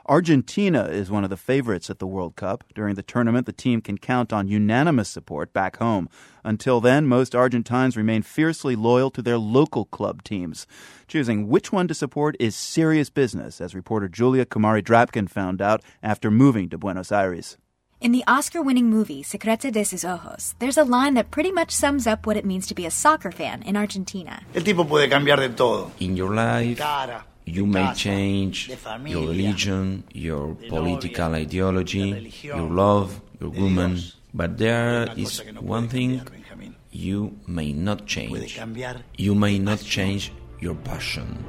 Argentina is one of the favorites at the World Cup. During the tournament, the team can count on unanimous support back home. Until then, most Argentines remain fiercely loyal to their local club teams. Choosing which one to support is serious business, as reporter Julia Kumari-Drapkin found out after moving to Buenos Aires. In the Oscar-winning movie Secreto de sus Ojos, there's a line that pretty much sums up what it means to be a soccer fan in Argentina. El tipo puede cambiar de todo. In your life, you may change your religion, your political ideology, your love, your woman, but there is one thing you may not change. You may not change your passion.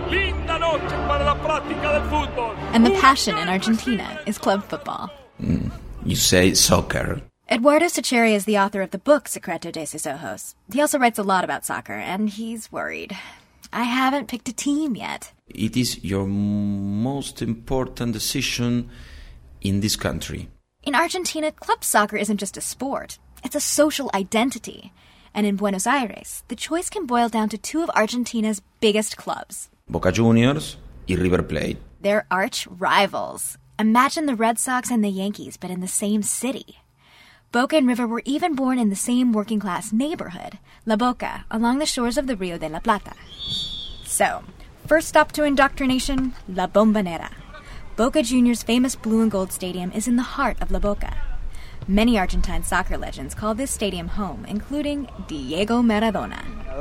And the passion in Argentina is club football. You say soccer. Eduardo Sacheri is the author of the book Secreto de sus Ojos. He also writes a lot about soccer, and he's worried. I haven't picked a team yet. It is your most important decision in this country. In Argentina, club soccer isn't just a sport. It's a social identity. And in Buenos Aires, the choice can boil down to two of Argentina's biggest clubs. Boca Juniors y River Plate. They're arch rivals. Imagine the Red Sox and the Yankees, but in the same city. Boca and River were even born in the same working-class neighborhood, La Boca, along the shores of the Rio de la Plata. So, first stop to indoctrination, La Bombonera. Boca Juniors' famous blue and gold stadium is in the heart of La Boca. Many Argentine soccer legends call this stadium home, including Diego Maradona.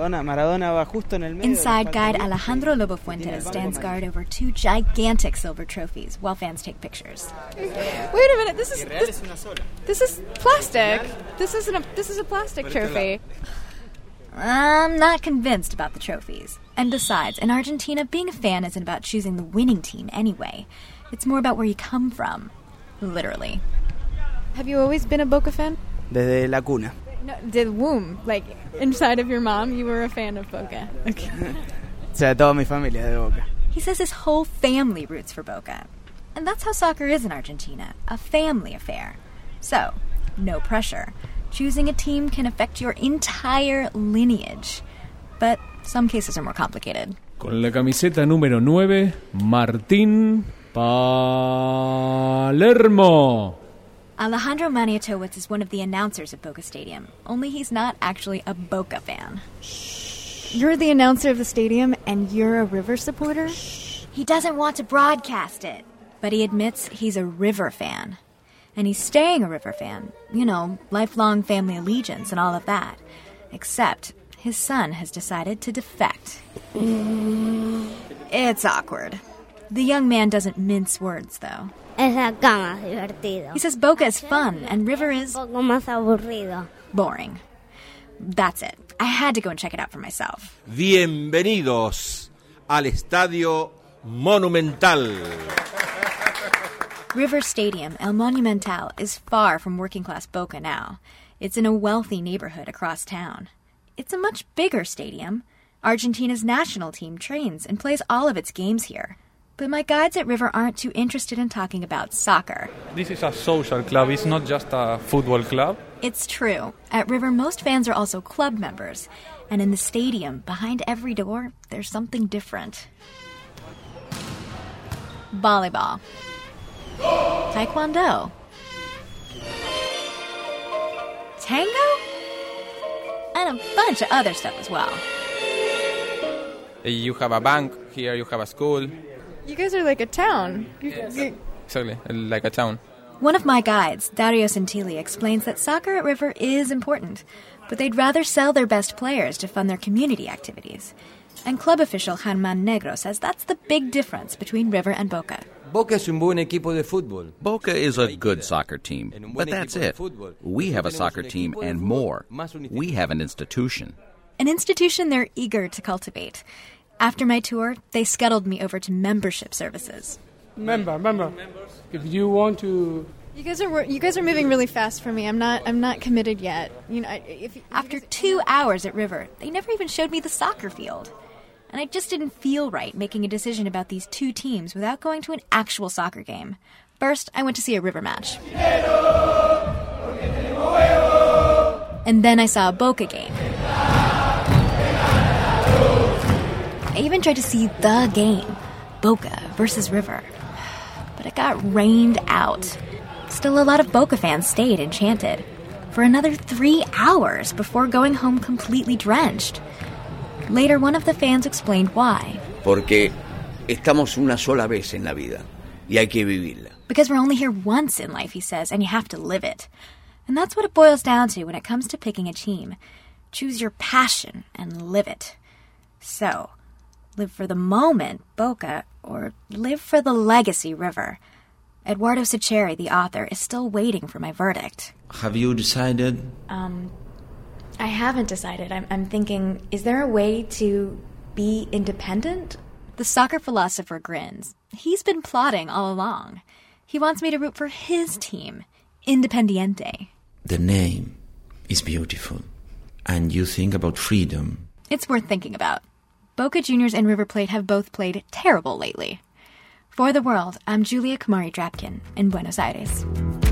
Inside, guide Alejandro Lobofuente stands guard over two gigantic silver trophies while fans take pictures. Wait a minute, this is plastic. This is a plastic trophy. I'm not convinced about the trophies. And besides, in Argentina, being a fan isn't about choosing the winning team anyway. It's more about where you come from. Literally. Have you always been a Boca fan? Desde la cuna. No, the womb. Like, inside of your mom, you were a fan of Boca. Okay. O sea, toda mi familia de Boca. He says his whole family roots for Boca. And that's how soccer is in Argentina, a family affair. So, no pressure. Choosing a team can affect your entire lineage. But some cases are more complicated. Con la camiseta número 9, Martín Palermo. Alejandro Maniatowicz is one of the announcers at Boca Stadium, only he's not actually a Boca fan. You're the announcer of the stadium, and you're a River supporter? He doesn't want to broadcast it, but he admits he's a River fan. And he's staying a River fan. You know, lifelong family allegiance and all of that. Except his son has decided to defect. It's awkward. The young man doesn't mince words, though. He says Boca is fun and River is boring. That's it. I had to go and check it out for myself. Bienvenidos al Estadio Monumental. River Stadium, El Monumental, is far from working-class Boca now. It's in a wealthy neighborhood across town. It's a much bigger stadium. Argentina's national team trains and plays all of its games here. But my guides at River aren't too interested in talking about soccer. This is a social club. It's not just a football club. It's true. At River, most fans are also club members. And in the stadium, behind every door, there's something different. Volleyball. Taekwondo. Tango? And a bunch of other stuff as well. You have a bank here, you have a school. You guys are like a town. Exactly, like a town. One of my guides, Dario Santilli, explains that soccer at River is important, but they'd rather sell their best players to fund their community activities. And club official Germán Negro says that's the big difference between River and Boca. Boca es un buen equipo de fútbol. Boca is a good soccer team, but that's it. We have a soccer team and more. We have an institution. An institution they're eager to cultivate. After my tour, they scuttled me over to membership services. Member. If you want to... You guys are moving really fast for me. I'm not committed yet. You know, After 2 hours at River, they never even showed me the soccer field. And I just didn't feel right making a decision about these two teams without going to an actual soccer game. First, I went to see a River match. And then I saw a Boca game. I even tried to see the game, Boca versus River. but it got rained out. Still, a lot of Boca fans stayed enchanted for another 3 hours before going home completely drenched. Later, one of the fans explained why. Porque estamos una sola vez en la vida y hay que vivirla. Because we're only here once in life, he says, and you have to live it. And that's what it boils down to when it comes to picking a team. Choose your passion and live it. So, live for the moment, Boca, or live for the legacy, River. Eduardo Sacheri, the author, is still waiting for my verdict. Have you decided? I haven't decided. I'm thinking, is there a way to be independent? The soccer philosopher grins. He's been plotting all along. He wants me to root for his team, Independiente. The name is beautiful. And you think about freedom. It's worth thinking about. Boca Juniors and River Plate have both played terrible lately. For The World, I'm Julia Kamari Drapkin in Buenos Aires.